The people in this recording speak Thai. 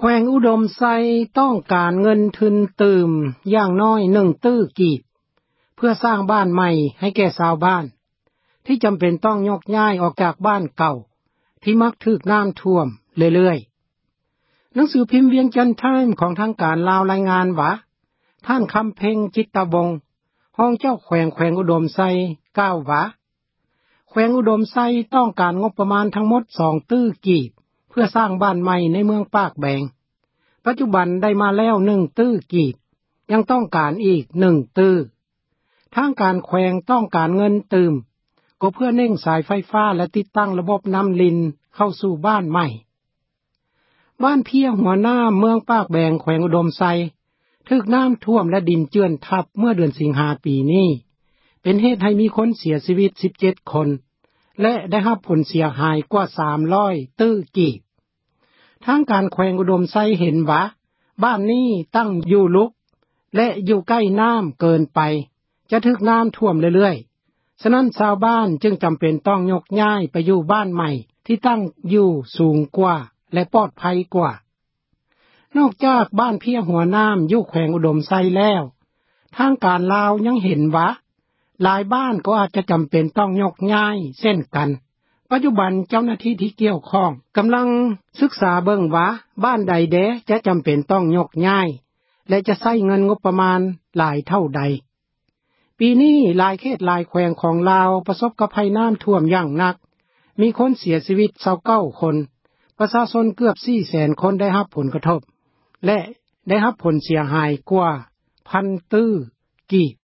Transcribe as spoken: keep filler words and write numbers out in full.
วงอุดมไซต้องการเงินทุนตื่มอย่างน้อยหนึ่งตื้อกีบเพื่อสร้างบ้านใหม่ให้แก่ชาวบ้านที่จำเป็นต้องยกย้ายออกจากบ้านเก่าที่มักถูกน้ำท่วมเรื่อยๆหนังสือพิมพ์เวียงจันทน์ไทม์ของทางการลาวรายงานว่าท่านคำเพ็งจิตตบงห้องเจ้าแขวงแขวงอุดมไซกล่าวว่าแขวงอุดมไซต้องการงบประมาณทั้งหมดสองตื้อกีบเพื่อสร้างบ้านใหม่ในเมืองปากแบงปัจจุบันได้มาแล้วหนึ่งตื้อกีบยังต้องการอีกหนึ่งตื้อทางการแขวงต้องการเงินตื่มก็เพื่อเร่งสายไฟฟ้าและติดตั้งระบบน้ำลินเข้าสู่บ้านใหม่บ้านเพียงหัวหน้าเมืองปากแบงแขวงอุดมไซถูกน้ำท่วมและดินเจือนทับเมื่อเดือนสิงหาปีนี้เป็นเหตุให้มีคนเสียชีวิตสิบเจ็ดคนและได้รับผลเสียหายกว่าสามร้อยตื้อกีบทางการแขวงอุดมไซเห็นว่าบ้านนี้ตั้งอยู่ลุกและอยู่ใกล้น้ำเกินไปจะถูกน้ำท่วมเรื่อยๆฉะนั้นชาวบ้านจึงจำเป็นต้องยกย้ายไปอยู่บ้านใหม่ที่ตั้งอยู่สูงกว่าและปลอดภัยกว่านอกจากบ้านเพียงหัวน้ำอยู่แขวงอุดมไซแล้วทางการลาวยังเห็นว่าหลายบ้านก็อาจจะจำเป็นต้องยกย้ายเช่นกันปัจจุบันเจ้าหน้าที่ที่เกี่ยวข้องกำลังศึกษาเบิ่งว่าบ้านใดแดจะจำเป็นต้องยกย้ายและจะใช้เงินงบประมาณหลายเท่าใดปีนี้หลายเขตหลายแขวงของลาวประสบกับภัยน้ำท่วมอย่างหนักมีคนเสียชีวิตยี่สิบเก้าคนประชาชนเกือบ สี่แสน คนได้รับผลกระทบและได้รับผลเสียหายกว่า หนึ่งพัน ตื้อกีบ